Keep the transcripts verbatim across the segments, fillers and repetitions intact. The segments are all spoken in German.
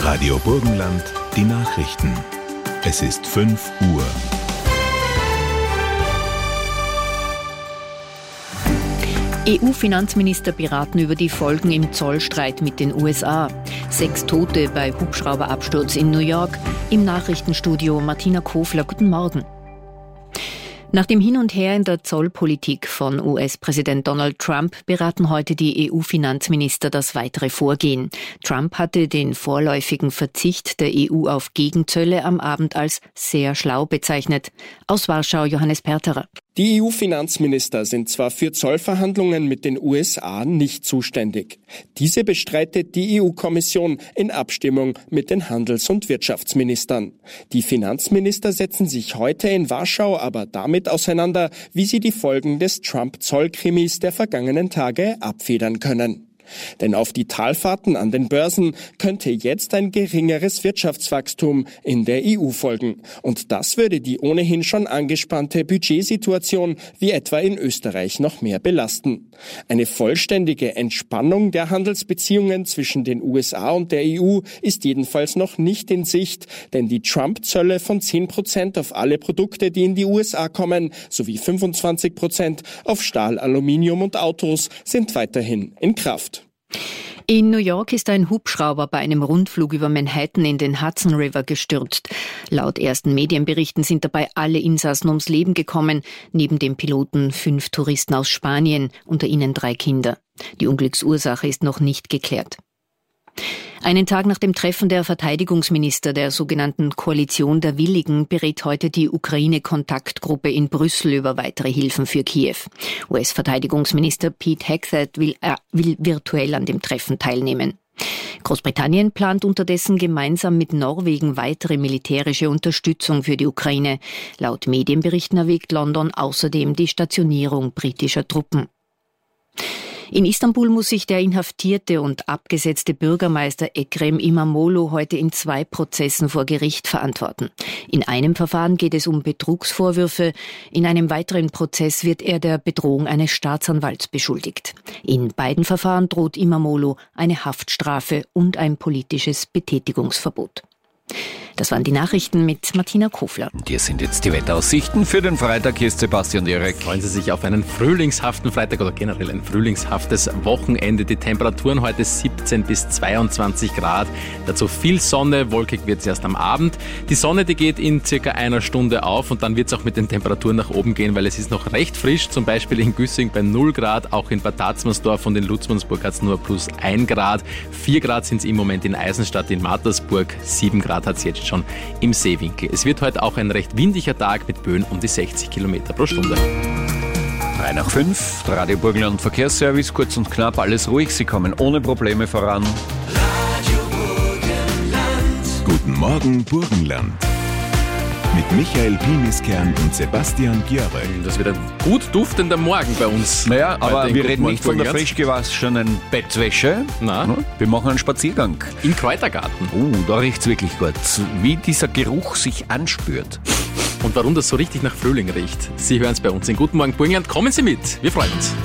Radio Burgenland, die Nachrichten. Es ist fünf Uhr. E U-Finanzminister beraten über die Folgen im Zollstreit mit den U S A. Sechs Tote bei Hubschrauberabsturz in New York. Im Nachrichtenstudio Martina Kofler. Guten Morgen. Nach dem Hin und Her in der Zollpolitik von U S-Präsident Donald Trump beraten heute die E U-Finanzminister das weitere Vorgehen. Trump hatte den vorläufigen Verzicht der E U auf Gegenzölle am Abend als sehr schlau bezeichnet. Aus Warschau Johannes Perterer. Die E U-Finanzminister sind zwar für Zollverhandlungen mit den U S A nicht zuständig. Diese bestreitet die E U-Kommission in Abstimmung mit den Handels- und Wirtschaftsministern. Die Finanzminister setzen sich heute in Warschau aber damit auseinander, wie sie die Folgen des Trump-Zollkrimis der vergangenen Tage abfedern können. Denn auf die Talfahrten an den Börsen könnte jetzt ein geringeres Wirtschaftswachstum in der E U folgen. Und das würde die ohnehin schon angespannte Budgetsituation wie etwa in Österreich noch mehr belasten. Eine vollständige Entspannung der Handelsbeziehungen zwischen den U S A und der E U ist jedenfalls noch nicht in Sicht, denn die Trump-Zölle von zehn Prozent auf alle Produkte, die in die U S A kommen, sowie fünfundzwanzig Prozent auf Stahl, Aluminium und Autos sind weiterhin in Kraft. In New York ist ein Hubschrauber bei einem Rundflug über Manhattan in den Hudson River gestürzt. Laut ersten Medienberichten sind dabei alle Insassen ums Leben gekommen, neben dem Piloten fünf Touristen aus Spanien, unter ihnen drei Kinder. Die Unglücksursache ist noch nicht geklärt. Einen Tag nach dem Treffen der Verteidigungsminister der sogenannten Koalition der Willigen berät heute die Ukraine-Kontaktgruppe in Brüssel über weitere Hilfen für Kiew. U S-Verteidigungsminister Pete Hegseth will, äh, will virtuell an dem Treffen teilnehmen. Großbritannien plant unterdessen gemeinsam mit Norwegen weitere militärische Unterstützung für die Ukraine. Laut Medienberichten erwägt London außerdem die Stationierung britischer Truppen. In Istanbul muss sich der inhaftierte und abgesetzte Bürgermeister Ekrem İmamoğlu heute in zwei Prozessen vor Gericht verantworten. In einem Verfahren geht es um Betrugsvorwürfe, in einem weiteren Prozess wird er der Bedrohung eines Staatsanwalts beschuldigt. In beiden Verfahren droht İmamoğlu eine Haftstrafe und ein politisches Betätigungsverbot. Das waren die Nachrichten mit Martina Kofler. Und hier sind jetzt die Wetteraussichten für den Freitag. Hier ist Sebastian Jörek. Freuen Sie sich auf einen frühlingshaften Freitag oder generell ein frühlingshaftes Wochenende. Die Temperaturen heute siebzehn bis zweiundzwanzig Grad. Dazu viel Sonne, wolkig wird es erst am Abend. Die Sonne, die geht in circa einer Stunde auf und dann wird es auch mit den Temperaturen nach oben gehen, weil es ist noch recht frisch. Zum Beispiel in Güssing bei null Grad, auch in Bad Tatzmannsdorf und in Lutzmannsburg hat es nur plus ein Grad. vier Grad sind es im Moment in Eisenstadt, in Mattersburg. sieben Grad hat es jetzt schon im Seewinkel. Es wird heute auch ein recht windiger Tag mit Böen um die sechzig Kilometer pro Stunde. drei nach fünf, Radio Burgenland Verkehrsservice, kurz und knapp, alles ruhig, Sie kommen ohne Probleme voran. Radio Burgenland. Guten Morgen Burgenland. Mit Michael Pimiskern und Sebastian Gjörek. Das wird ein gut duftender Morgen bei uns. Naja, aber wir Guten reden Morgen nicht von der Burgenland. frisch gewaschenen Bettwäsche. Na? Wir machen einen Spaziergang. Im Kräutergarten. Oh, da riecht's wirklich gut. Wie dieser Geruch sich anspürt. Und warum das so richtig nach Frühling riecht, Sie hören es bei uns in Guten Morgen Burgenland. Kommen Sie mit, wir freuen uns.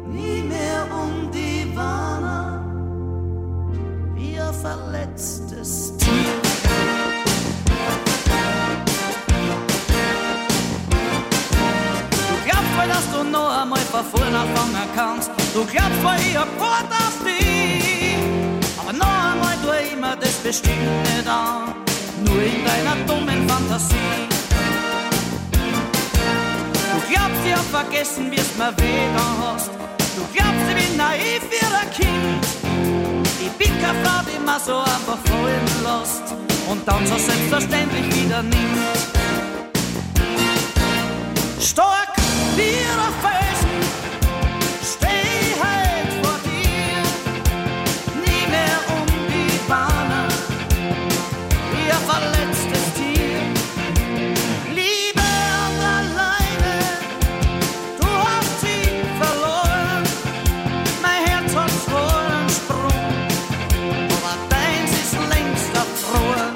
nie mehr um die Warner, wie ein verletztes Tier. Du glaubst wohl, dass du noch einmal von vorne anfangen kannst, du glaubst wohl, ich hab Wort auf dich, aber noch einmal tu ich mir das bestimmt nicht an, nur in deiner dummen Fantasie. Du glaubst, ich hab vergessen, wie's mir weh da hast. Du glaubst, ich bin naiv wie ein Kind. Ich bin keine Frau, die mir so einfach fallen lässt und dann so selbstverständlich wieder nimmt. Stark wie ein Felsen steh ich heut vor dir, nie mehr um die Bahnen, wie ein verletztes Tier. Liebe an der Leine, du hast sie verloren, mein Herz hat zwar einen Sprung, aber deins ist längst erfroren.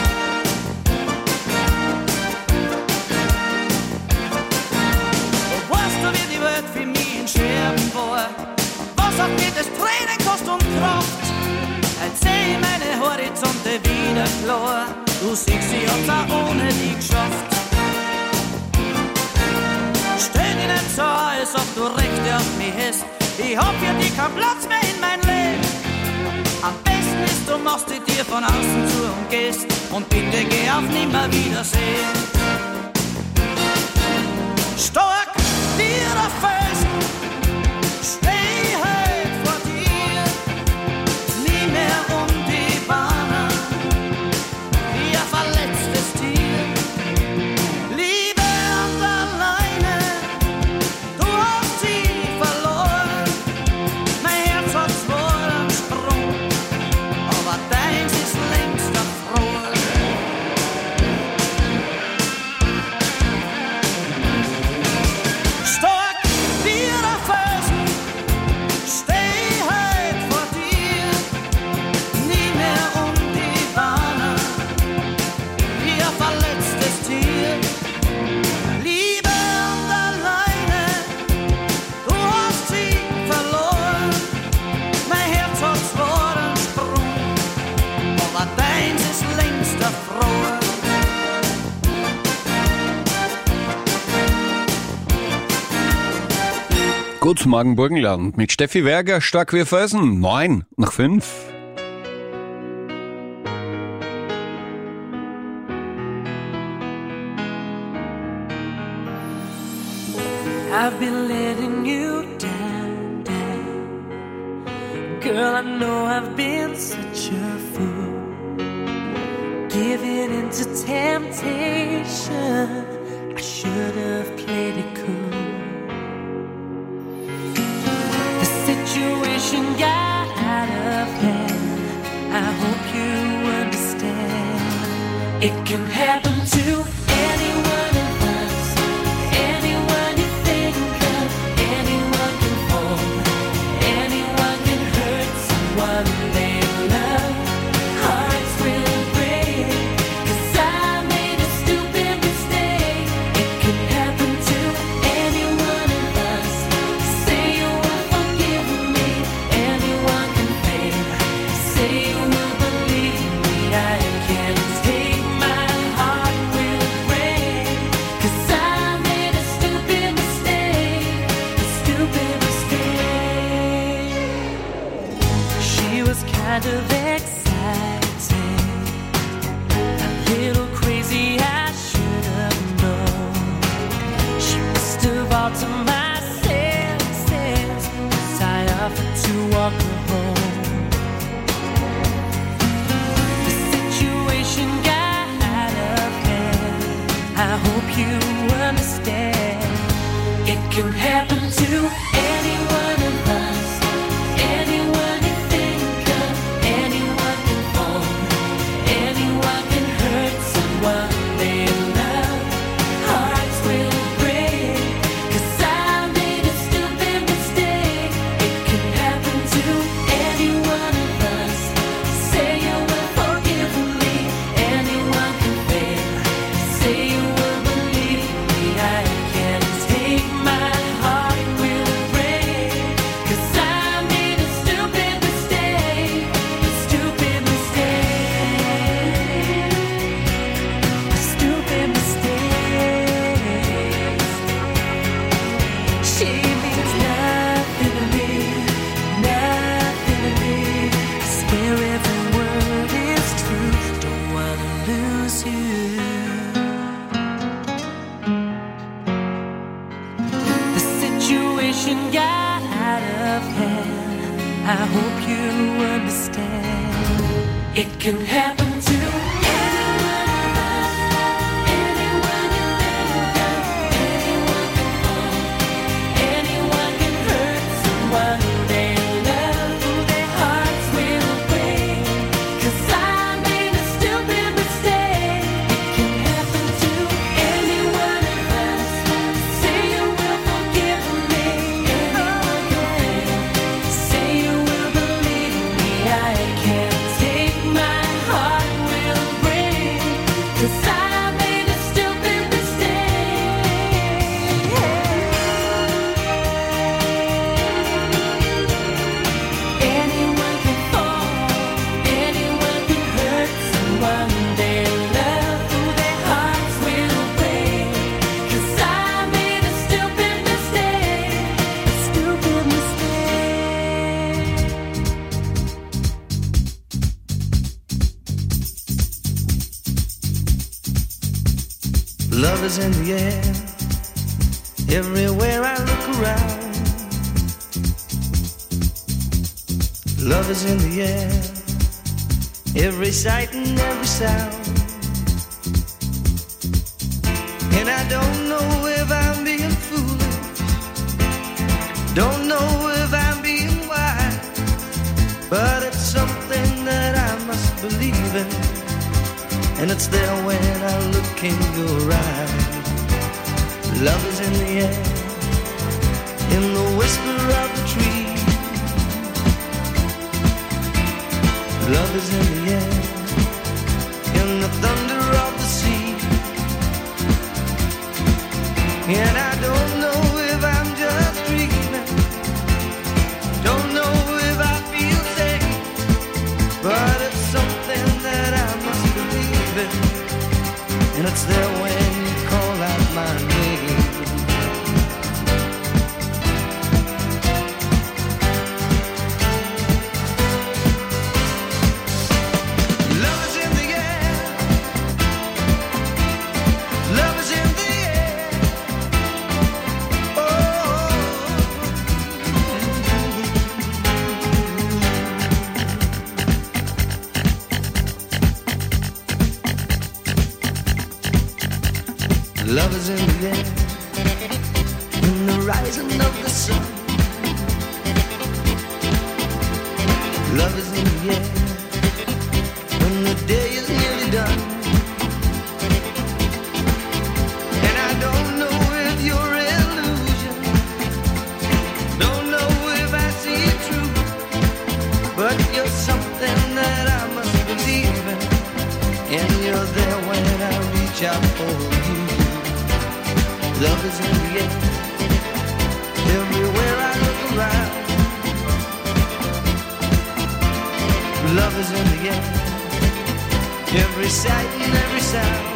Du weißt du, wie die Welt für mich in Scherben war, was hat mir das Tränen kostet und Kraft, als seh ich meine Horizonte wieder klar, du siehst, ich hab's auch ohne dich geschafft. Stell dich nicht so, als ob du Rechte auf mich hast, ich hab für dich keinen Platz mehr in mein Leben. Am besten ist, du machst die Tür von außen zu und gehst, und bitte geh auf Nimmerwiedersehen. Stark wie ein Felsen steh ich heut vor dir, nie mehr um die Bahnen, wie ein verletztes Tier. Liebe an der Leine, du hast sie verloren, mein Herz hat zwar einen Sprung, aber deins ist längst erfroren. Stark wie ein Felsen steh ich heut vor dir, nie mehr um die Bahnen, wie ein verletztes Tier. Liebe an der Leine, du hast sie verloren, mein Herz hat zwar einen Sprung, aber deins ist längst erfroren. Guten Morgen, Burgenland. Mit Steffi Werger, stark wie Felsen. Neun nach fünf. I've been letting you down, down. Girl, I know I've been such a fool, giving into temptation. I should have played it cool. The situation got out of hand, I hope you understand. It can happen to anyone of us, anyone you think of, anyone can fall, anyone can hurt someone they love. Hearts will break, 'cause I made a stupid mistake. It can happen to anyone of us. Say you will forgive me, anyone can fail. Say you will believe me, I can't take my heart will break, 'cause I made a stupid mistake, a stupid mistake. She was kind of exciting, a little crazy, I should have known. She must have altered my senses, 'cause I offered to walk her home. The situation got out of hand, I hope you understand. It can happen to anyone of us, anyone you think of, anyone can fall, anyone can hurt someone they love. Hearts will break, 'cause I made a stupid mistake. It can happen to anyone of us. Say you will forgive me, anyone can fail. Say you will believe me, I can't take my heart will I hope you understand. It can happen to anyone of us, anyone you think of, anyone can fall, anyone can hurt someone they love, who their hearts will break, 'cause I made a stupid mistake. It can happen to anyone of us. Say you will forgive me, anyone can fail. Say you will believe me, I can't take my heart will break, 'cause I made a stupid mistake. Anyone can fall, anyone can hurt someone they love, who their hearts will break, 'cause I made a stupid mistake, a stupid mistake. Love is in the air, everywhere I look around. Love is in the air, every sight and every sound. And I don't know if I'm being foolish, don't know if I'm being wise, but it's something that I must believe in, and it's there when I look in your eyes. Love is in the air, in the whisper of the tree. Love is in the air, in the thunder of the sea. And I don't know if I'm just dreaming, don't know if I feel safe, but it's something that I must believe in, and it's there when you call out my name. Love is in the air, love is in the air. Oh, love is in the air, in the rising of the sun. Love is in the air, when the day is nearly done. And I don't know if you're illusion, don't know if I see it true, but you're something that I must believe in, and you're there when I reach out for you. Love is in the air, everywhere I look around. Love is in the air, every sight and every sound.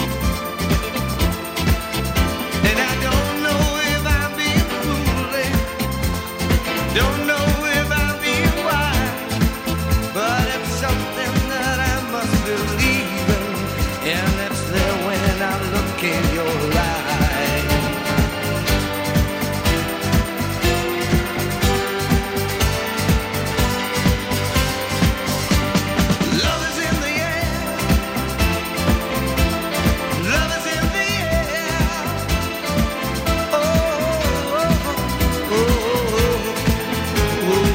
And I don't know if I'm being foolish, don't know if I'm being wise, but it's something that I must believe in, and it's there when I look in your eyes. Love is in the air, love is in the air. Oh, oh, oh, oh, oh, oh.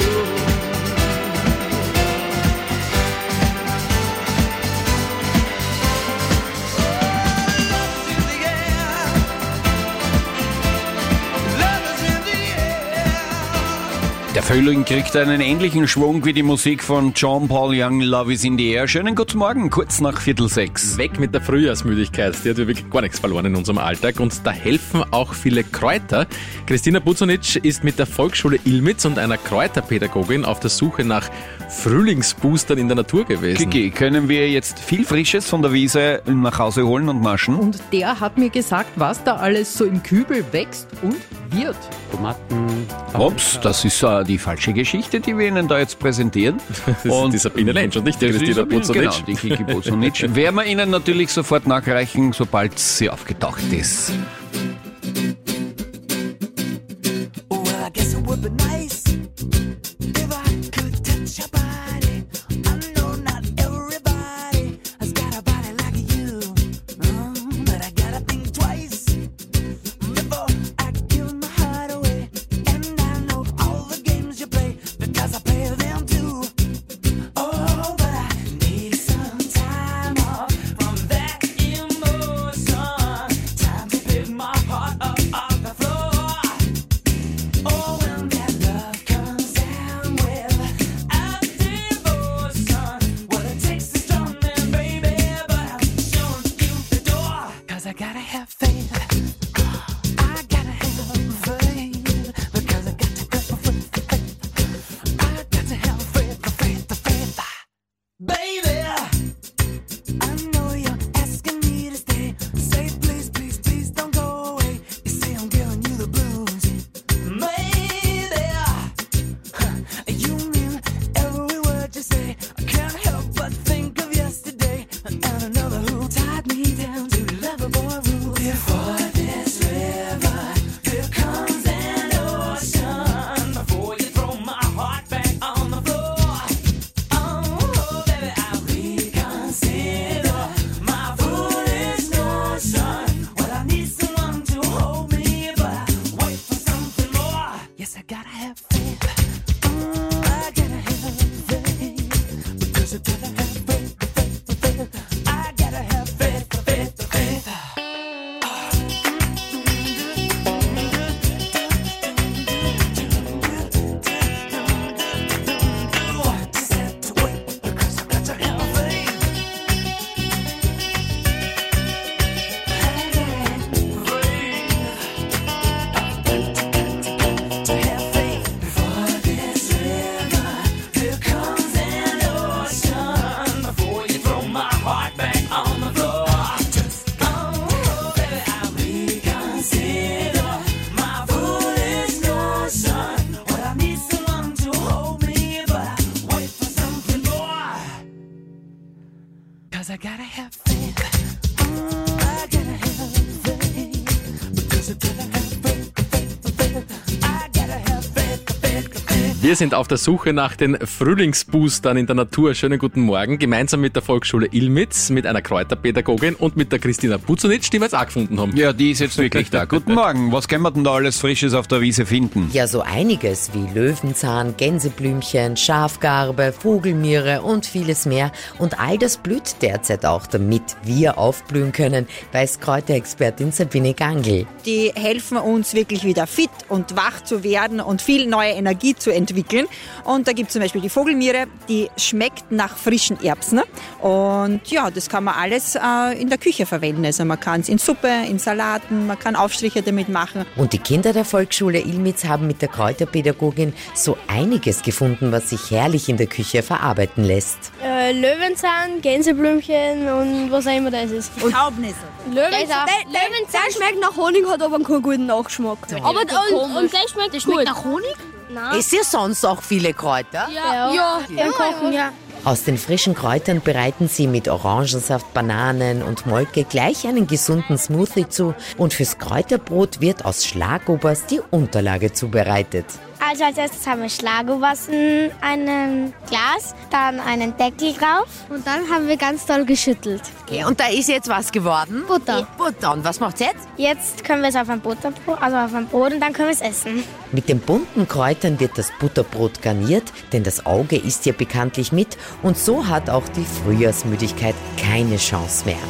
Der Frühling kriegt einen ähnlichen Schwung wie die Musik von John Paul Young, Love is in the Air. Schönen guten Morgen, kurz nach Viertel sechs. Weg mit der Frühjahrsmüdigkeit, die hat wirklich gar nichts verloren in unserem Alltag und da helfen auch viele Kräuter. Christina Buzonic ist mit der Volksschule Ilmitz und einer Kräuterpädagogin auf der Suche nach Frühlingsboostern in der Natur gewesen. Kiki, können wir jetzt viel Frisches von der Wiese nach Hause holen und naschen? Und der hat mir gesagt, was da alles so im Kübel wächst und wird. Tomaten. Ups, das ist uh, die falsche Geschichte, die wir Ihnen da jetzt präsentieren. Das und ist die Sabine Lensch und nicht die Christina Buzonic. Genau, die Kiki Buzonic. Werden wir Ihnen natürlich sofort nachreichen, sobald sie aufgetaucht ist. Well, I guess it would be nice if have faith. Mm, I gotta have faith. Because I gotta have faith, faith, faith. I gotta have faith, faith, faith. I gotta have faith. Mm, I gotta have faith. Because I gotta have faith, faith, faith. I gotta have faith, faith, faith. Wir sind auf der Suche nach den Frühlingsboostern in der Natur. Schönen guten Morgen. Gemeinsam mit der Volksschule Ilmitz, mit einer Kräuterpädagogin und mit der Christina Buzunitsch, die wir jetzt auch gefunden haben. Ja, die ist jetzt wirklich da. Guten Morgen. Was können wir denn da alles Frisches auf der Wiese finden? Ja, so einiges wie Löwenzahn, Gänseblümchen, Schafgarbe, Vogelmiere und vieles mehr. Und all das blüht derzeit auch, damit wir aufblühen können, weiß Kräuterexpertin Sabine Gangl. Die helfen uns wirklich wieder fit und wach zu werden und viel neue Energie zu entwickeln. Und da gibt es zum Beispiel die Vogelmiere, die schmeckt nach frischen Erbsen. Und ja, das kann man alles äh, in der Küche verwenden. Also man kann es in Suppe, in Salaten, man kann Aufstriche damit machen. Und die Kinder der Volksschule Ilmitz haben mit der Kräuterpädagogin so einiges gefunden, was sich herrlich in der Küche verarbeiten lässt. Äh, Löwenzahn, Gänseblümchen und was auch immer das ist. Und Taubnisse. Löwenzahn, der, Löwenzahn schmeckt nach Honig, hat aber keinen guten Nachgeschmack. Aber und, und der schmeckt der gut. Schmeckt nach Honig? Nein. Ist ja sonst auch viele Kräuter? Ja, ja, ja. Kochen, ja. Aus den frischen Kräutern bereiten sie mit Orangensaft, Bananen und Molke gleich einen gesunden Smoothie zu. Und fürs Kräuterbrot wird aus Schlagobers die Unterlage zubereitet. Also als erstes haben wir Schlagobers in einem Glas, dann einen Deckel drauf und dann haben wir ganz doll geschüttelt. Okay, und da ist jetzt was geworden? Butter. Butter. Und was macht's jetzt? Jetzt können wir es auf ein Butterbrot, also auf ein Brot und dann können wir es essen. Mit den bunten Kräutern wird das Butterbrot garniert, denn das Auge isst ja bekanntlich mit. Und so hat auch die Frühjahrsmüdigkeit keine Chance mehr.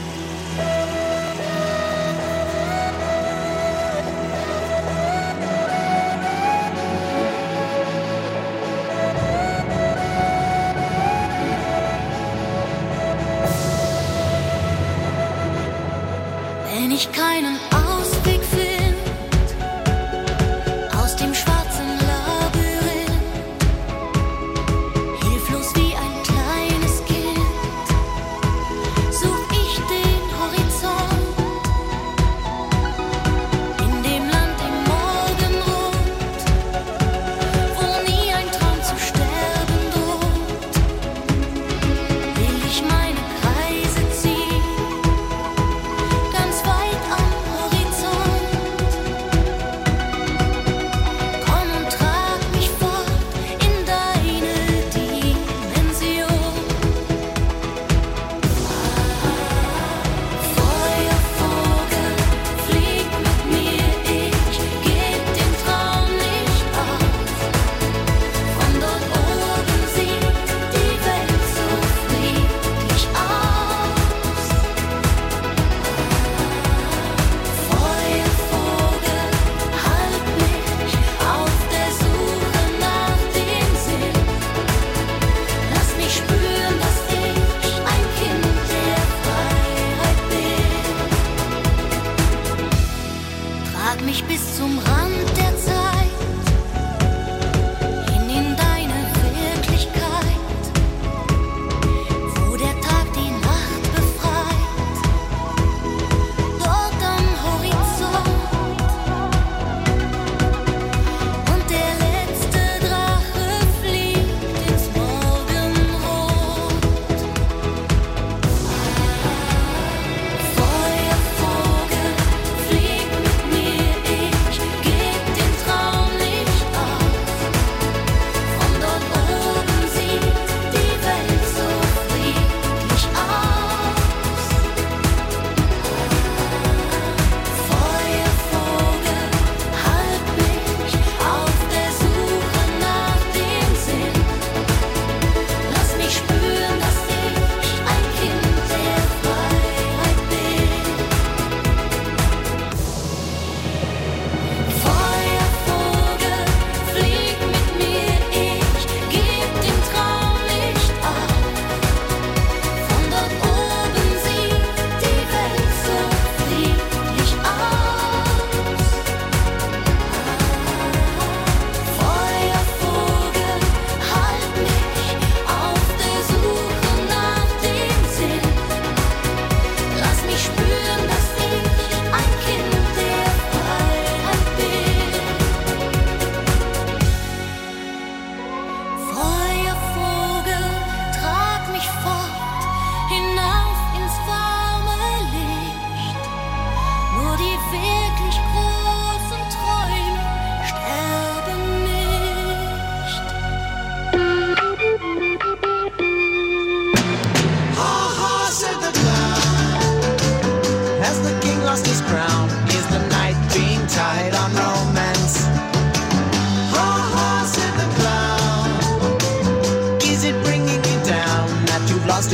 Wenn ich keinen Ausweg finde aus dem schwarzen Labyrinth, hilflos wie ein kleines Kind, such ich den Horizont. In dem Land im Morgenrot, wo nie ein Traum zu sterben droht, will ich meine Kreise ziehen. Ganz weit am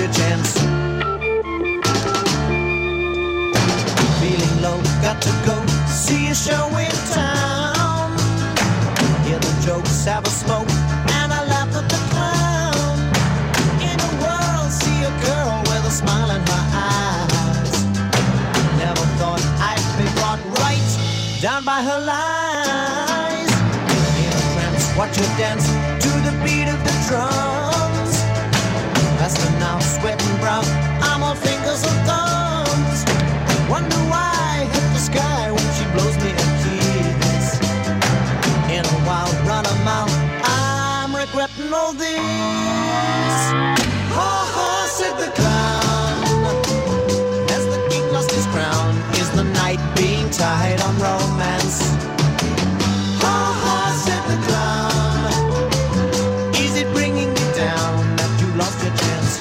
your chance. Feeling low, got to go see a show in town. Hear the jokes, have a smoke, and I laugh at the clown. In a world, see a girl with a smile in her eyes. Never thought I'd be brought right down by her lies. In a trance, watch her dance to the beat of the drums. Faster now, sweating brown, I'm all fingers and thumbs. Wonder why I hit the sky when she blows me a kiss. In a wild run of mouth, I'm regretting all this. Ha ha, said the clown, as the king lost his crown. Is the night being tied on romance? Ha ha, said the clown, is it bringing you down that you lost your chance?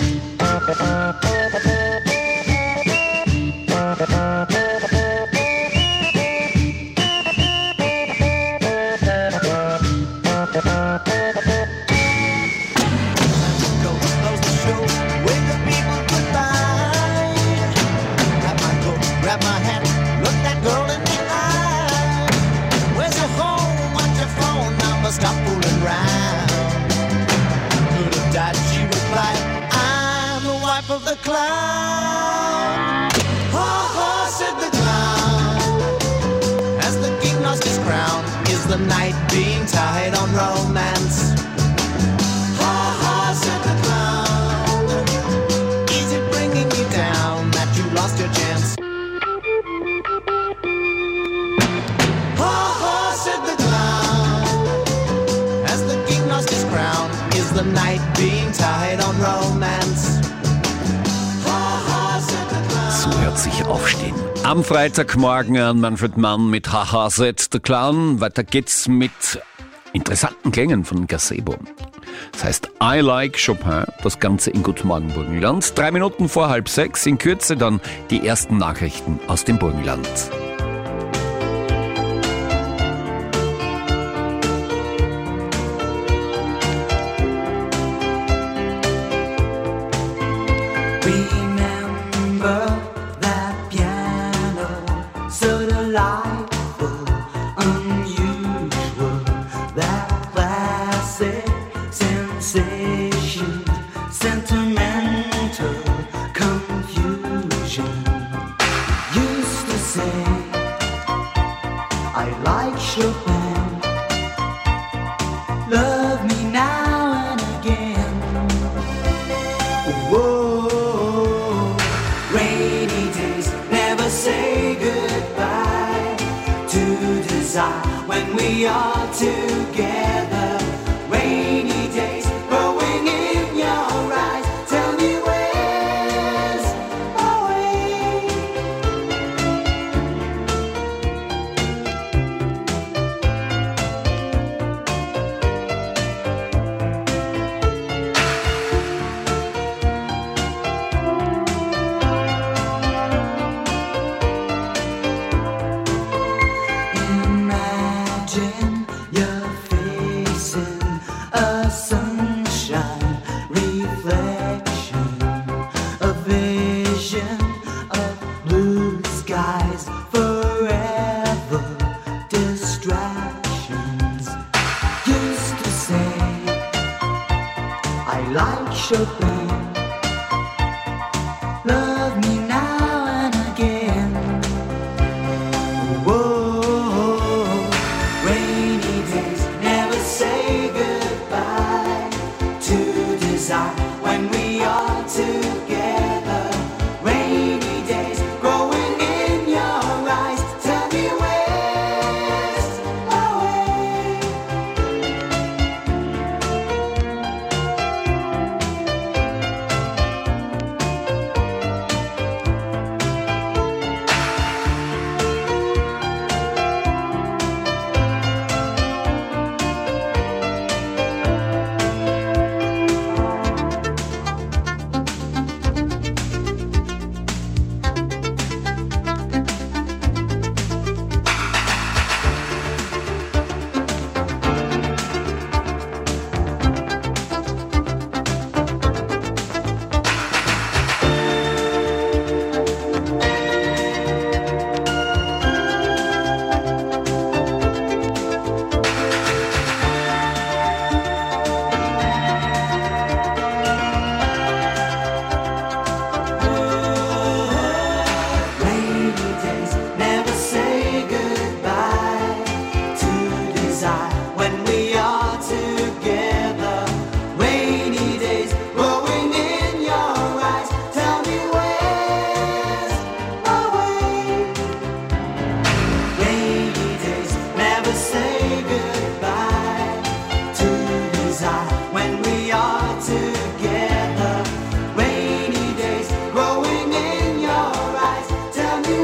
Grab my hand, look that girl in the eye. Where's your home? What's your phone number? Stop fooling around. Could have died, she replied, I'm the wife of the clown. Ha ha, said the clown, as the king lost his crown. Is the night being tied on romance? Ha ha, said the clown, is it bringing you down that you lost your chance? Said the clown, as the king lost his crown. Is the night being tied on romance? So hört sich Aufstehen am Freitagmorgen an. Manfred Mann mit Haha, said the Clown. Weiter geht's mit interessanten Klängen von Gazebo. Das heißt I Like Chopin, das Ganze in Guten Morgen Burgenland. Drei Minuten vor halb sechs, in Kürze dann die ersten Nachrichten aus dem Burgenland. When we are together, rainy days growing in your eyes. Tell me where's our way? Imagine you're facing a sunshine reflection, a vision of blue skies, forever distractions. Used to say I like Chopin. Love me now and again. Whoa, rainy days never say goodbye to desire when we are together. Rainy days growing in your eyes. Tell me where's our way? as I when we are together. Rainy days growing in your eyes. Tell me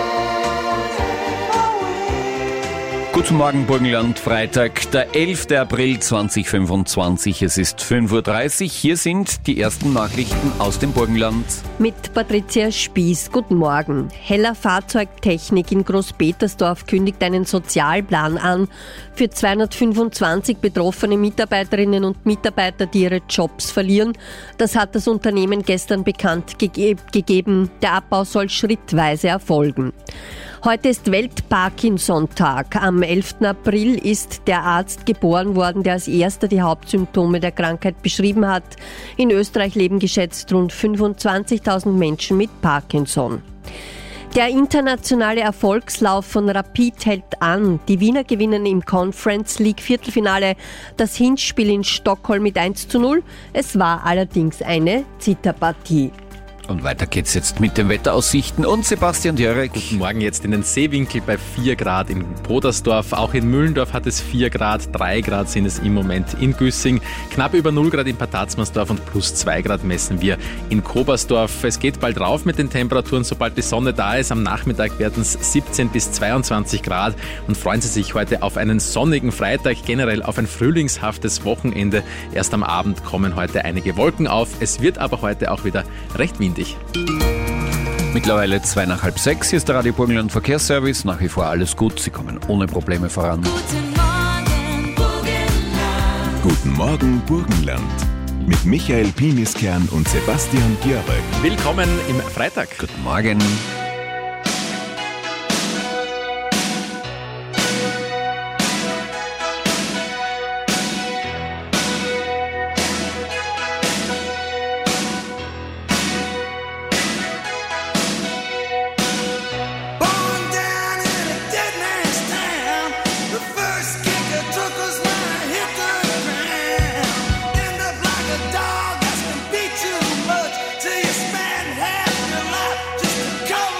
where, oh where. Guten Morgen, Burgenland. Freitag, der elfter April zweitausendfünfundzwanzig. Es ist fünf Uhr dreißig. Hier sind die ersten Nachrichten aus dem Burgenland. Mit Patricia Spieß. Guten Morgen. Heller Fahrzeugtechnik in Großpetersdorf kündigt einen Sozialplan an für zweihundertfünfundzwanzig betroffene Mitarbeiterinnen und Mitarbeiter, die ihre Jobs verlieren. Das hat das Unternehmen gestern bekannt gege- gegeben. Der Abbau soll schrittweise erfolgen. Heute ist Welt-Parkinson-Tag. Am elften April ist der Arzt geboren worden, der als erster die Hauptsymptome der Krankheit beschrieben hat. In Österreich leben geschätzt rund fünfundzwanzigtausend Menschen mit Parkinson. Der internationale Erfolgslauf von Rapid hält an. Die Wiener gewinnen im Conference League Viertelfinale das Hinspiel in Stockholm mit eins zu null. Es war allerdings eine Zitterpartie. Und weiter geht's jetzt mit den Wetteraussichten und Sebastian Jörek. Guten Morgen jetzt in den Seewinkel bei vier Grad in Podersdorf. Auch in Mühlendorf hat es vier Grad, drei Grad sind es im Moment in Güssing. Knapp über null Grad in Bad Tatzmannsdorf und plus zwei Grad messen wir in Kobersdorf. Es geht bald rauf mit den Temperaturen, sobald die Sonne da ist. Am Nachmittag werden es siebzehn bis zweiundzwanzig Grad und freuen Sie sich heute auf einen sonnigen Freitag, generell auf ein frühlingshaftes Wochenende. Erst am Abend kommen heute einige Wolken auf. Es wird aber heute auch wieder recht windig. Mittlerweile zwei nach halb sechs. Hier ist der Radio Burgenland Verkehrsservice. Nach wie vor alles gut. Sie kommen ohne Probleme voran. Guten Morgen, Burgenland. Guten Morgen, Burgenland. Mit Michael Piniskern und Sebastian Jörek. Willkommen im Freitag. Guten Morgen. Dog that's been beat too much till you spend half your life just to cover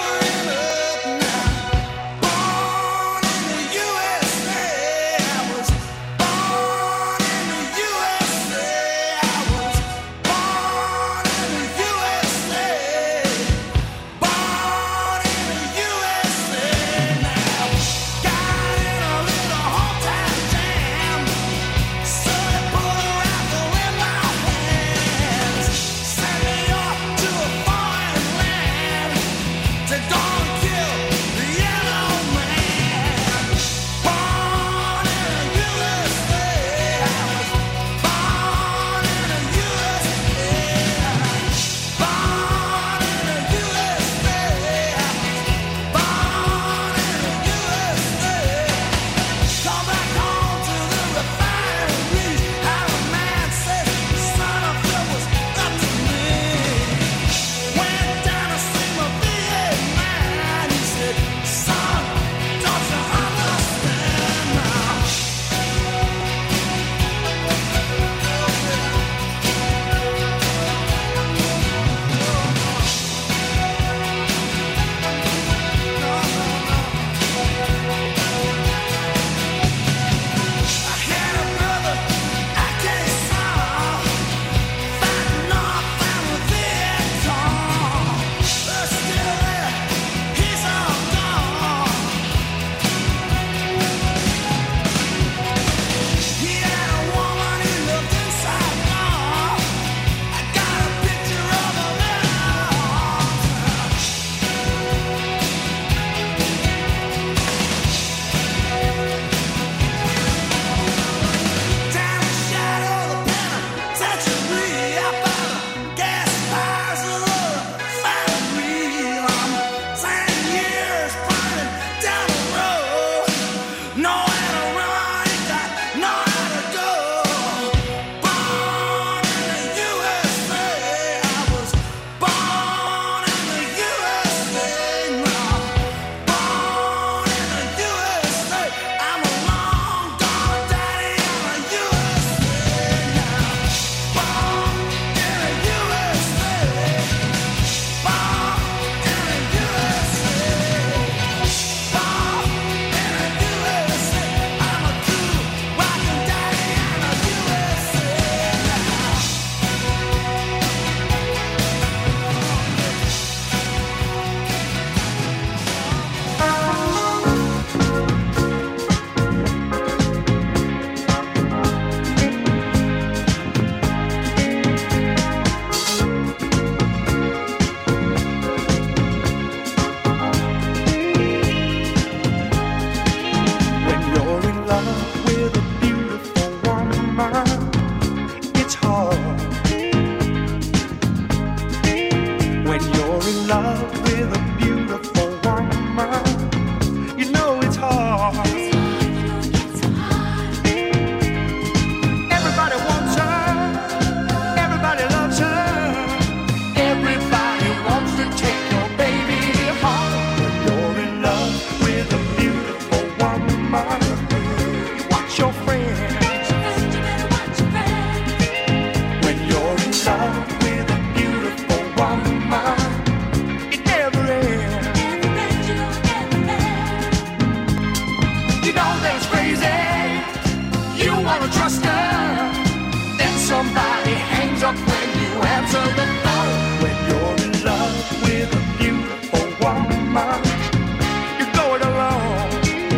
answer the phone. When you're in love with a beautiful woman, you go it alone.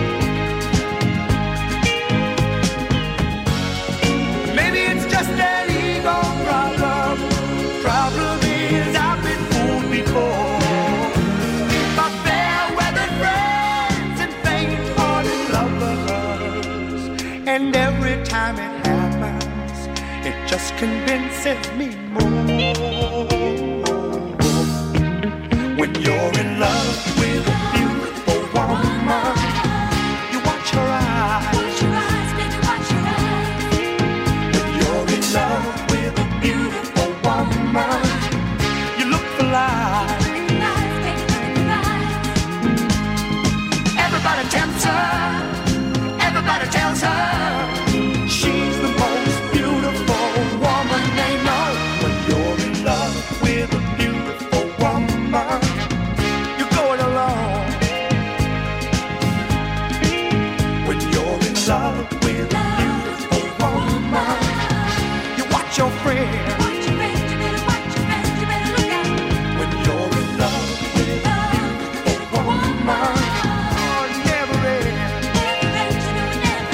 Maybe it's just an ego problem. Problem is I've been fooled before. My fair weather friends and faint-hearted lovers, and every time it happens, it just convinces me more. When you're in love with a beautiful woman, you watch her eyes. Watch your eyes, baby, watch your eyes. When you're in love with a beautiful woman, you look for lies. Everybody tempts her, everybody tells her she's the most beautiful woman they know. When you're in love with a beautiful woman, you go it alone. When you're in love with a beautiful woman, you watch your friends. Watch your friends, you better watch your friends, you better look out. When you're in love with a beautiful woman, oh, it never ends. Never ends, you know it never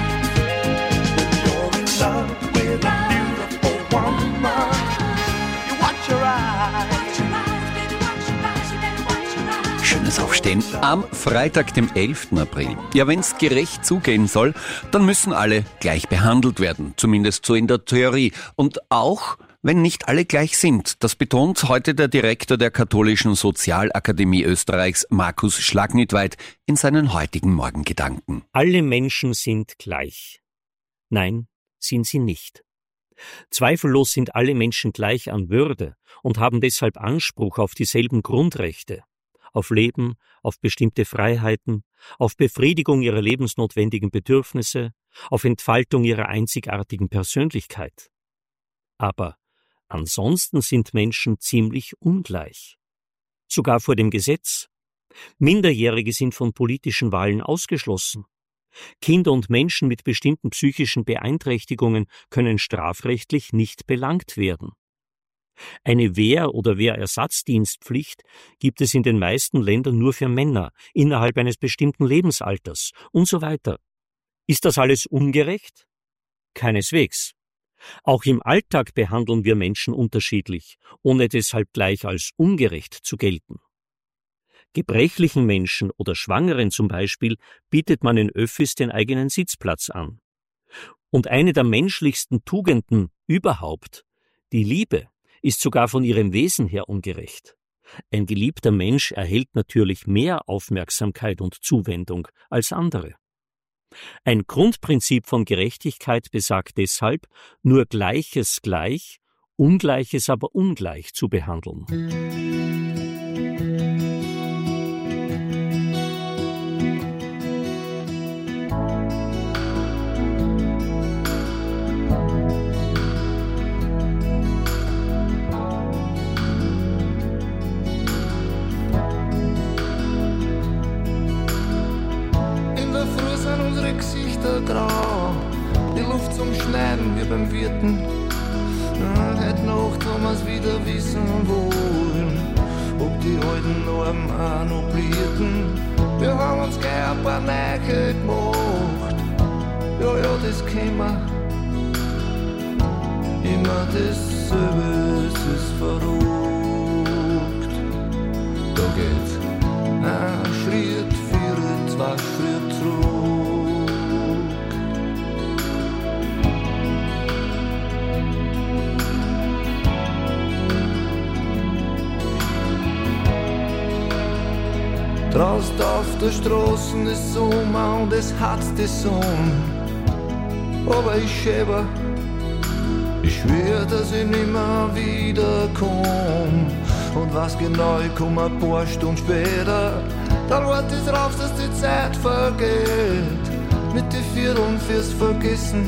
ends. When you're in love with a beautiful woman, you watch your eyes. Watch your eyes, baby, watch your eyes, you better watch your eyes. Schönes Aufstehen am Freitag, dem elften April. Ja, wenn es gerecht zugehen soll, dann müssen alle gleich behandelt werden, zumindest so in der Theorie. Und auch, wenn nicht alle gleich sind. Das betont heute der Direktor der Katholischen Sozialakademie Österreichs, Markus Schlagnitweit, in seinen heutigen Morgengedanken. Alle Menschen sind gleich. Nein, sind sie nicht. Zweifellos sind alle Menschen gleich an Würde und haben deshalb Anspruch auf dieselben Grundrechte, auf Leben, auf bestimmte Freiheiten, auf Befriedigung ihrer lebensnotwendigen Bedürfnisse, auf Entfaltung ihrer einzigartigen Persönlichkeit. Aber ansonsten sind Menschen ziemlich ungleich. Sogar vor dem Gesetz. Minderjährige sind von politischen Wahlen ausgeschlossen. Kinder und Menschen mit bestimmten psychischen Beeinträchtigungen können strafrechtlich nicht belangt werden. Eine Wehr- oder Wehrersatzdienstpflicht gibt es in den meisten Ländern nur für Männer innerhalb eines bestimmten Lebensalters und so weiter. Ist das alles ungerecht? Keineswegs. Auch im Alltag behandeln wir Menschen unterschiedlich, ohne deshalb gleich als ungerecht zu gelten. Gebrechlichen Menschen oder Schwangeren zum Beispiel bietet man in Öffis den eigenen Sitzplatz an. Und eine der menschlichsten Tugenden überhaupt, die Liebe, ist sogar von ihrem Wesen her ungerecht. Ein geliebter Mensch erhält natürlich mehr Aufmerksamkeit und Zuwendung als andere. Ein Grundprinzip von Gerechtigkeit besagt deshalb, nur Gleiches gleich, Ungleiches aber ungleich zu behandeln. Grau, die Luft zum Schneiden wie beim Wirten. Heute Nacht haben wir's wieder wissen wollen, ob die alten Normen auch noch blühten. Wir haben uns gleich ein paar neue gemacht. Ja, ja, das kennen wir. Immer dasselbe, es ist verrückt. Da geht's ein Schritt für, zwei Schritt zurück. Draußen auf der Straße ist Sommer und es hat die Sonne. Aber ich schäber, ich schwör, dass ich nimmer wiederkomm. Und was genau, ich komm ein paar Stunden später. Dann wart ich drauf, dass die Zeit vergeht. Mit den Vierteln fürs Vergessen.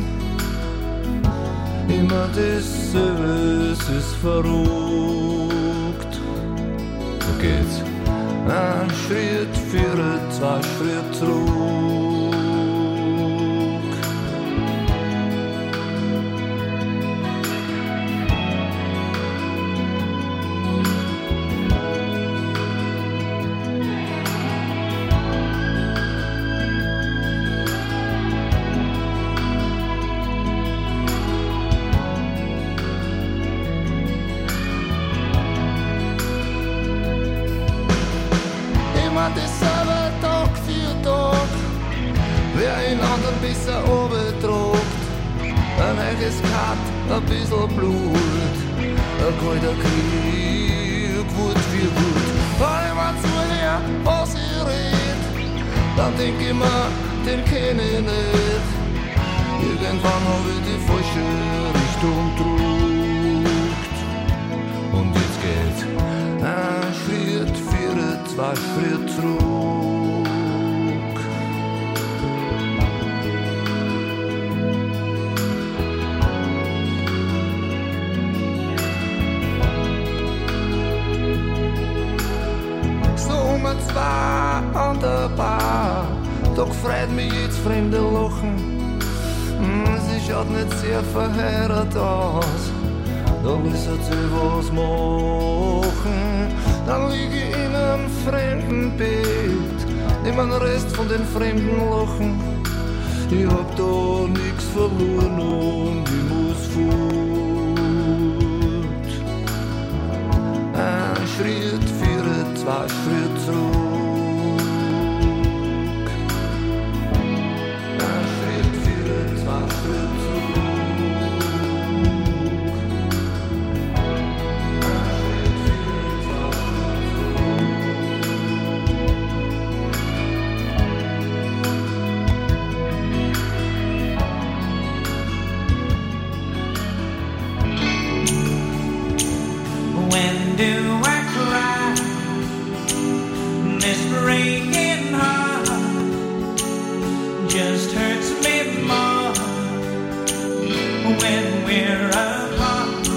Immer dasselbe, es ist verrückt. Da geht's. Ein Schritt für, zwei Schritt zurück. dasselbe Tag für Tag. Wer in anderen besser runtertragt, ein neues Kat, ein bisschen Blut, ein kalter Krieg, Wut für Wut. Wenn ich mal zuhör, was ich red, dann denk ich mir, den kenn ich nicht. Irgendwann hab ich die falsche Richtung gedrückt. Und jetzt geht ein Schritt für zwei Schritt zurück. Sommer zwei an der Bar, doch freut mich jetzt fremde Lachen. Sie schaut nicht sehr verheiratet aus, da müssen sie was machen. Dann lieg ich in einem fremden Bett, nimm den Rest von den fremden Lachen. Ich hab da nix verloren und ich muss fort. Ein Schritt für zwei Schritt zurück. When do I cry? This breaking heart just hurts me more when we're apart.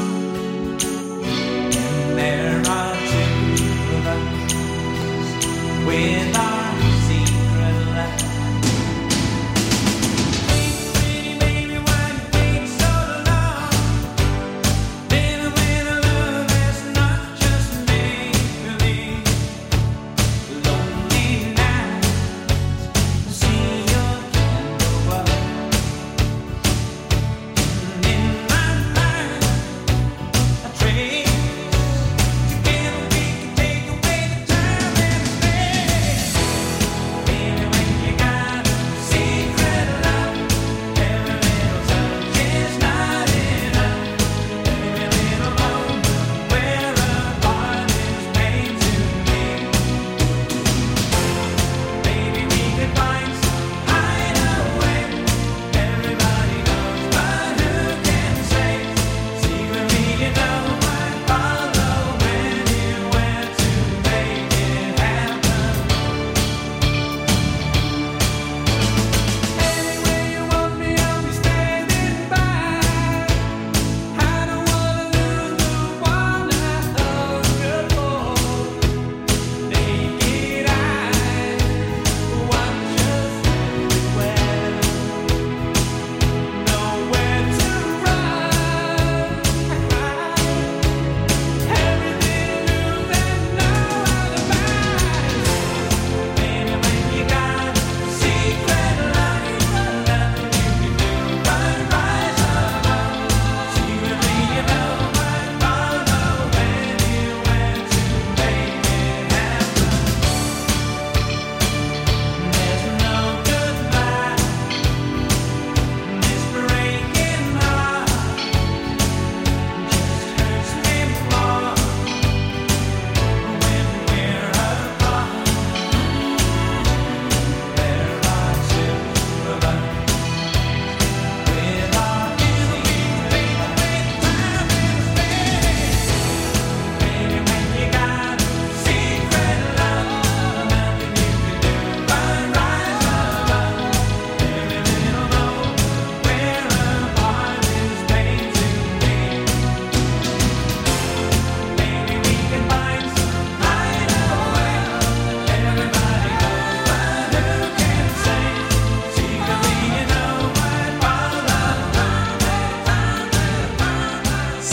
And there are two of us with our secret life. Pretty baby, why you take so long? Then when I love, it's not just me.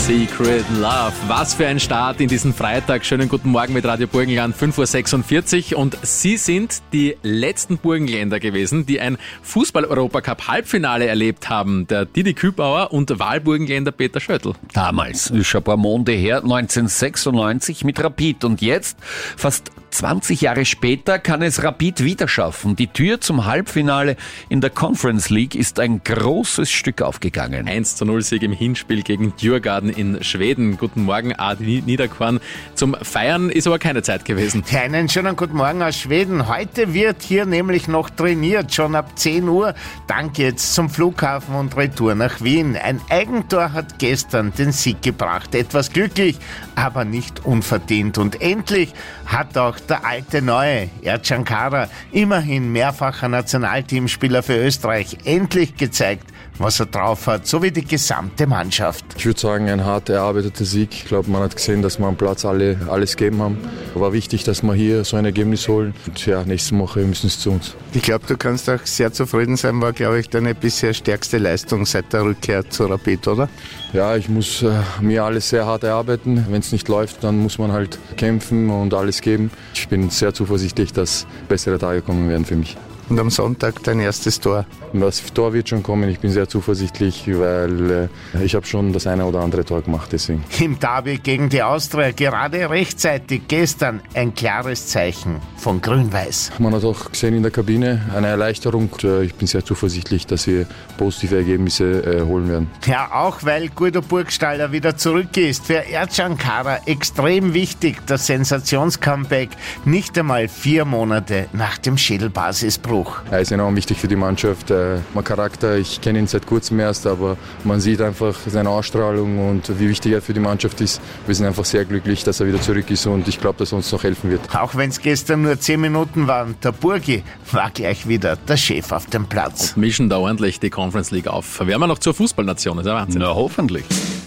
Secret Love. Was für ein Start in diesen Freitag. Schönen guten Morgen mit Radio Burgenland, fünf Uhr sechsundvierzig. Und Sie sind die letzten Burgenländer gewesen, die ein Fußball-Europacup-Halbfinale erlebt haben. Der Didi Kübauer und Wahlburgenländer Peter Schöttl. Damals, ist schon ein paar Monate her, neunzehnhundertsechsundneunzig mit Rapid. Und jetzt, fast zwanzig Jahre später, kann es Rapid wieder schaffen. Die Tür zum Halbfinale in der Conference League ist ein großes Stück aufgegangen. eins zu null Sieg im Hinspiel gegen Djurgården in Schweden. Guten Morgen, Adi Niederkorn. Zum Feiern ist aber keine Zeit gewesen. Einen schönen guten Morgen aus Schweden. Heute wird hier nämlich noch trainiert, schon ab zehn Uhr. Dann geht's zum Flughafen und Retour nach Wien. Ein Eigentor hat gestern den Sieg gebracht. Etwas glücklich, aber nicht unverdient. Und endlich hat auch der alte Neue, Ercan Kara, immerhin mehrfacher Nationalteamspieler für Österreich, endlich gezeigt, was er drauf hat, so wie die gesamte Mannschaft. Ich würde sagen, ein hart erarbeiteter Sieg. Ich glaube, man hat gesehen, dass wir am Platz alle alles gegeben haben. War wichtig, dass wir hier so ein Ergebnis holen. Und ja, nächste Woche müssen es zu uns. Ich glaube, du kannst auch sehr zufrieden sein. War, glaube ich, deine bisher stärkste Leistung seit der Rückkehr zu Rapid, oder? Ja, ich muss äh, mir alles sehr hart erarbeiten. Wenn es nicht läuft, dann muss man halt kämpfen und alles geben. Ich bin sehr zuversichtlich, dass bessere Tage kommen werden für mich. Und am Sonntag dein erstes Tor. Und das Tor wird schon kommen. Ich bin sehr zuversichtlich, weil äh, ich habe schon das eine oder andere Tor gemacht. Deswegen. Im Derby gegen die Austria gerade rechtzeitig gestern ein klares Zeichen von Grün-Weiß. Man hat auch gesehen in der Kabine eine Erleichterung. Und, äh, ich bin sehr zuversichtlich, dass wir positive Ergebnisse äh, holen werden. Ja, auch weil Guido Burgstaller wieder zurück ist. Für Ercan Kara extrem wichtig, das Sensationscomeback nicht einmal vier Monate nach dem Schädelbasisbruch. Er ist enorm wichtig für die Mannschaft. Mein Charakter, ich kenne ihn seit kurzem erst, aber man sieht einfach seine Ausstrahlung und wie wichtig er für die Mannschaft ist. Wir sind einfach sehr glücklich, dass er wieder zurück ist und ich glaube, dass er uns noch helfen wird. Auch wenn es gestern nur zehn Minuten waren, der Burgi war gleich wieder der Chef auf dem Platz. Und mischen da ordentlich die Conference League auf. Werden wir noch zur Fußballnation, das ist ja Wahnsinn. Na, hoffentlich.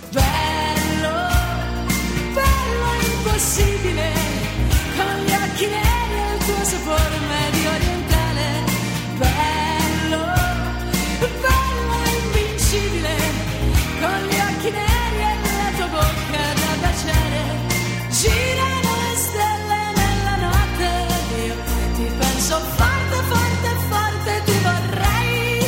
Bello, bello impossibile, con gli occhi neri e il tuo sapore medio orientale. Bello, bello invincibile, con gli occhi neri e la tua bocca da baciare. Girano le stelle nella notte, io ti penso forte, forte, forte, ti vorrei.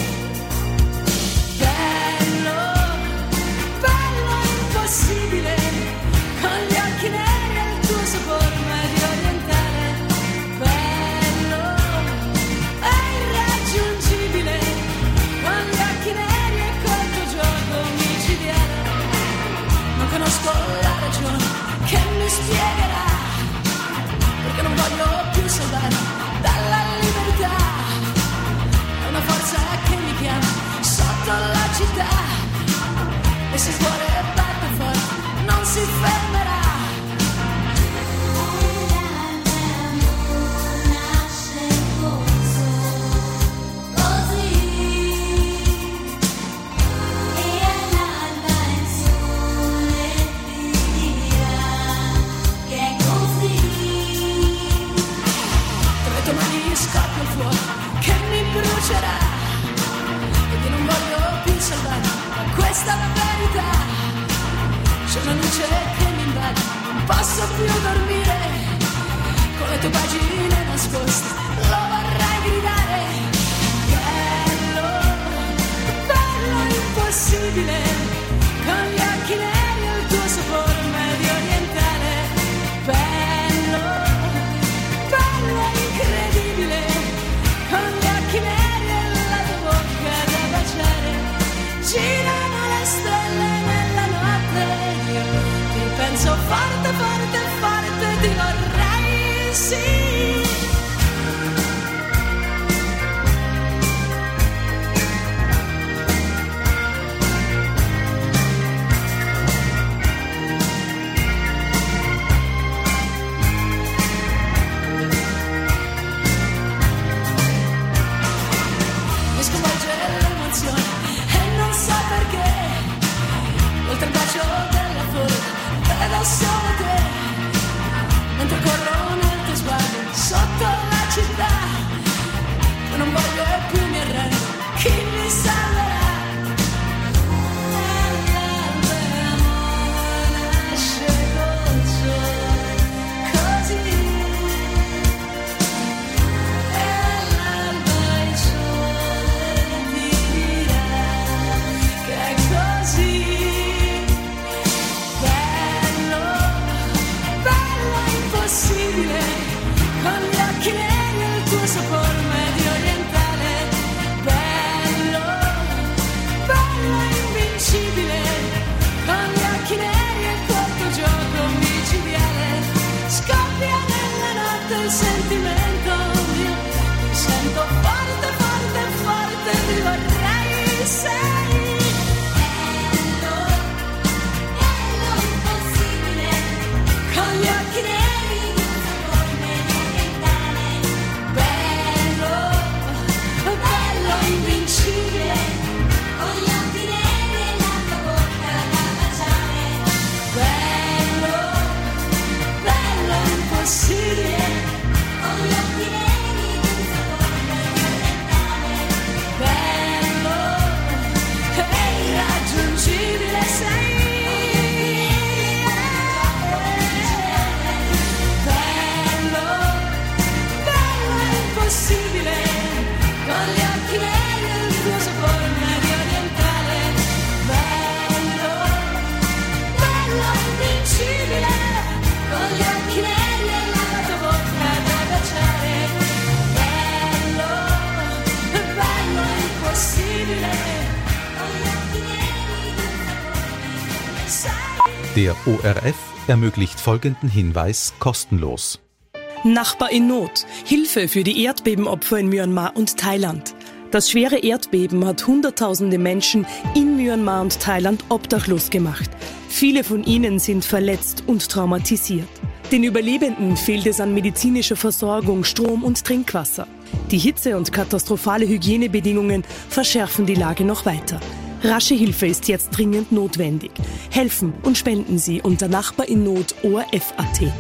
Bello, bello impossibile, con gli occhi neri e il tuo sapore medio orientale. Bello e irraggiungibile, con gli occhi neri e col tuo gioco micidiale. Non conosco la ragione che mi spiegherà perché non voglio più salvare dalla libertà. È una forza che mi chiama sotto la città e se il cuore batte forte non si fermerà. Nasce forse così e all'alba il sole ti dirà che è così. Tra le tue mani scoppia il fuoco che mi brucerà e che non voglio più salvare da questa verità. C'è una luce che mi invade, non posso più dormire, con le tue pagine nascoste lo vorrei gridare. Bello, bello impossibile, con gli occhi neri e il tuo sapore medio orientale. Bello, bello incredibile, con gli occhi neri e la tua bocca da baciare. Girano le stelle nella notte, io ti penso forte, forte, forte, ti vorrei, sì. Mi sconvolge l'emozione e non so perché, oltre il bacio della folla vedo solo te, mentre corro nel tuo sguardo sotto la città. Io non voglio più mi arrendo, chi mi salverà? Der O R F ermöglicht folgenden Hinweis kostenlos. Nachbar in Not. Hilfe für die Erdbebenopfer in Myanmar und Thailand. Das schwere Erdbeben hat Hunderttausende Menschen in Myanmar und Thailand obdachlos gemacht. Viele von ihnen sind verletzt und traumatisiert. Den Überlebenden fehlt es an medizinischer Versorgung, Strom und Trinkwasser. Die Hitze und katastrophale Hygienebedingungen verschärfen die Lage noch weiter. Rasche Hilfe ist jetzt dringend notwendig. Helfen und spenden Sie unter Nachbar in Not O R F Punkt A T.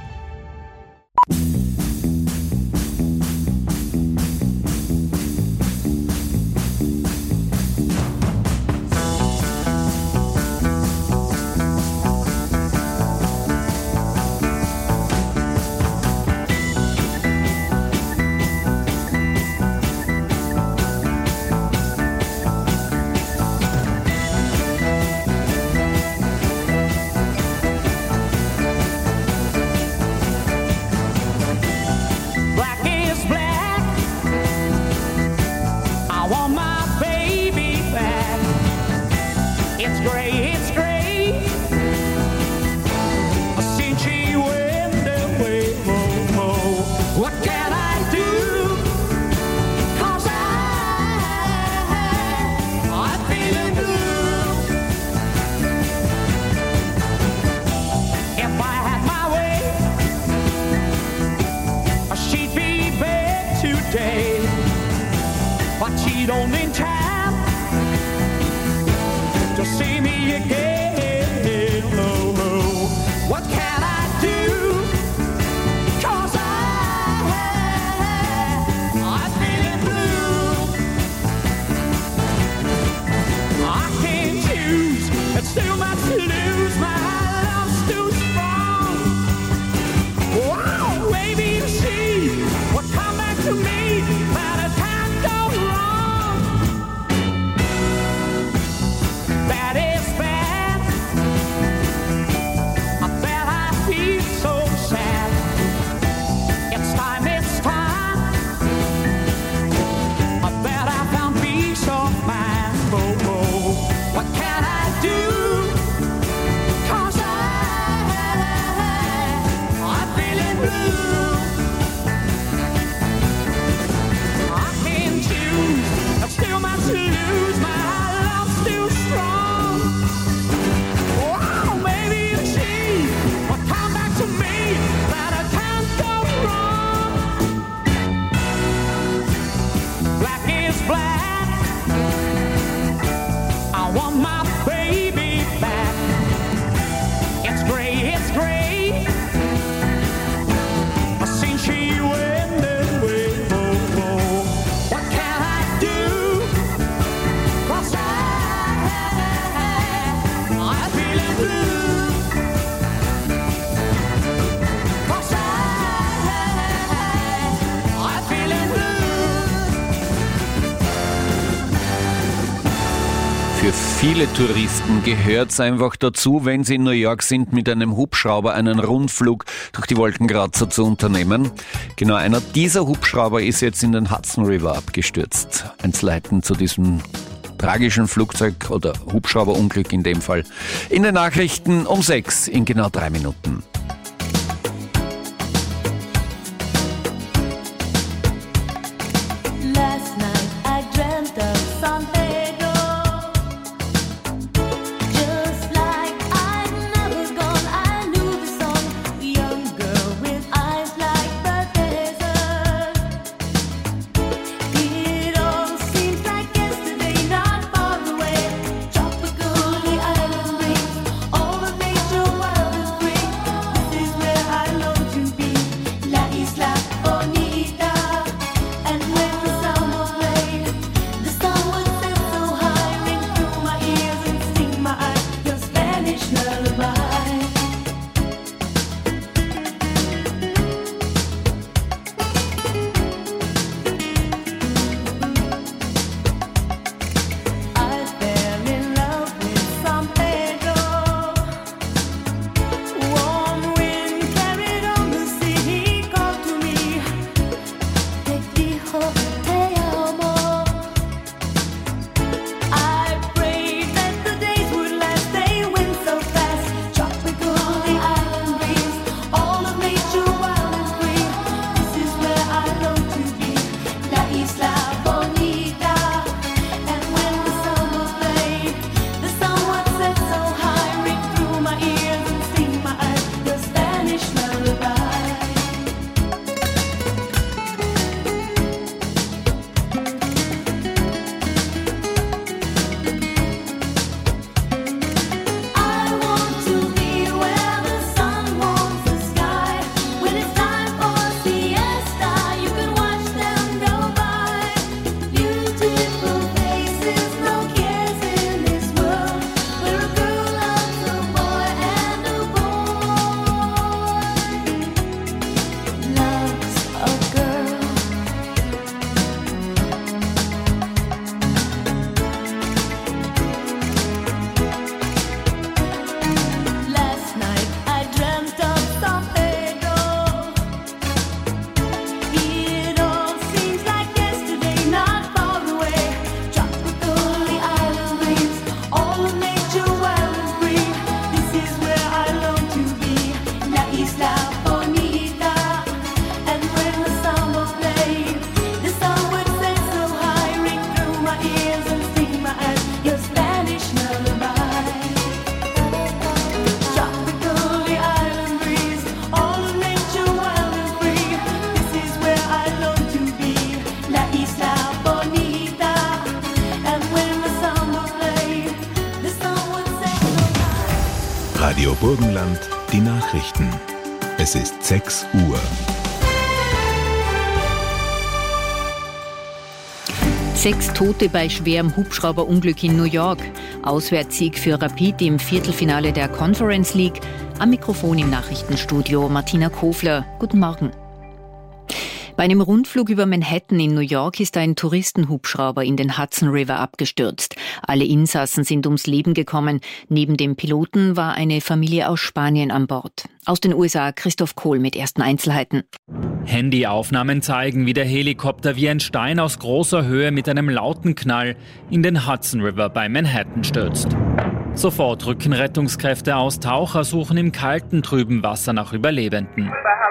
Für viele Touristen gehört es einfach dazu, wenn sie in New York sind, mit einem Hubschrauber einen Rundflug durch die Wolkenkratzer zu unternehmen. Genau einer dieser Hubschrauber ist jetzt in den Hudson River abgestürzt. Einzuleiten zu diesem tragischen Flugzeug- oder Hubschrauberunglück in dem Fall. In den Nachrichten um sechs in genau drei Minuten. Radio Burgenland, die Nachrichten. Es ist sechs Uhr. Sechs Tote bei schwerem Hubschrauberunglück in New York. Auswärtssieg für Rapid im Viertelfinale der Conference League. Am Mikrofon im Nachrichtenstudio Martina Kofler. Guten Morgen. Bei einem Rundflug über Manhattan in New York ist ein Touristenhubschrauber in den Hudson River abgestürzt. Alle Insassen sind ums Leben gekommen. Neben dem Piloten war eine Familie aus Spanien an Bord. Aus den U S A Christoph Kohl mit ersten Einzelheiten. Handyaufnahmen zeigen, wie der Helikopter wie ein Stein aus großer Höhe mit einem lauten Knall in den Hudson River bei Manhattan stürzt. Sofort rücken Rettungskräfte aus. Taucher suchen im kalten, trüben Wasser nach Überlebenden.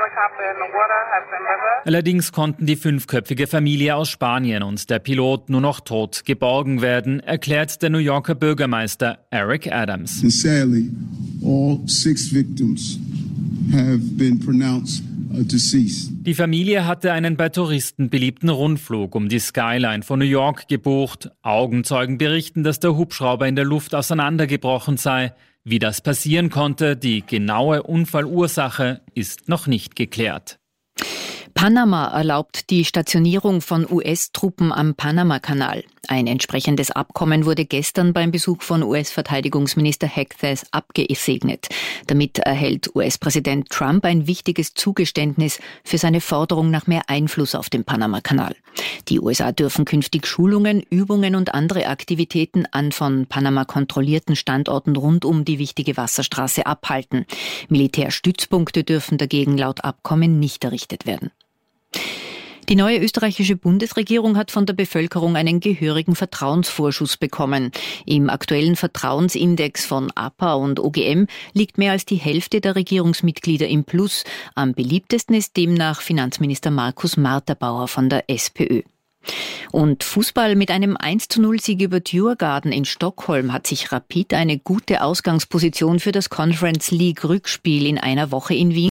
Allerdings konnten die fünfköpfige Familie aus Spanien und der Pilot nur noch tot geborgen werden, erklärt der New Yorker Bürgermeister Eric Adams. And sadly, all six victims have been pronounced deceased. Die Familie hatte einen bei Touristen beliebten Rundflug um die Skyline von New York gebucht. Augenzeugen berichten, dass der Hubschrauber in der Luft auseinandergebrochen sei. Wie das passieren konnte, die genaue Unfallursache, ist noch nicht geklärt. Panama erlaubt die Stationierung von U S-Truppen am Panama-Kanal. Ein entsprechendes Abkommen wurde gestern beim Besuch von U S-Verteidigungsminister Hegseth abgesegnet. Damit erhält U S-Präsident Trump ein wichtiges Zugeständnis für seine Forderung nach mehr Einfluss auf dem Panama-Kanal. Die U S A dürfen künftig Schulungen, Übungen und andere Aktivitäten an von Panama kontrollierten Standorten rund um die wichtige Wasserstraße abhalten. Militärstützpunkte dürfen dagegen laut Abkommen nicht errichtet werden. Die neue österreichische Bundesregierung hat von der Bevölkerung einen gehörigen Vertrauensvorschuss bekommen. Im aktuellen Vertrauensindex von A P A und O G M liegt mehr als die Hälfte der Regierungsmitglieder im Plus. Am beliebtesten ist demnach Finanzminister Markus Marterbauer von der SPÖ. Und Fußball: Mit einem eins zu null Sieg über Djurgården in Stockholm hat sich Rapid eine gute Ausgangsposition für das Conference League Rückspiel in einer Woche in Wien